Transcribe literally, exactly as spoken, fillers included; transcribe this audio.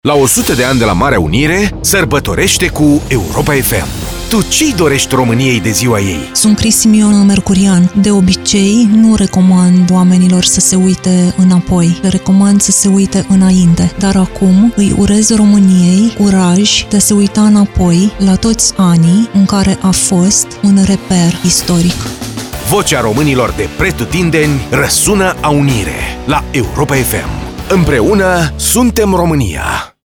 La o sută de ani de la Marea Unire, sărbătorește cu Europa F M. Tu ce-i dorești României de ziua ei? Sunt Cris Simion Mercurian. De obicei, nu recomand oamenilor să se uite înapoi. Le recomand să se uite înainte. Dar acum îi urez României curaj de a se uita înapoi la toți anii în care a fost un reper istoric. Vocea românilor de pretutindeni răsună a unire la Europa F M. Împreună suntem România!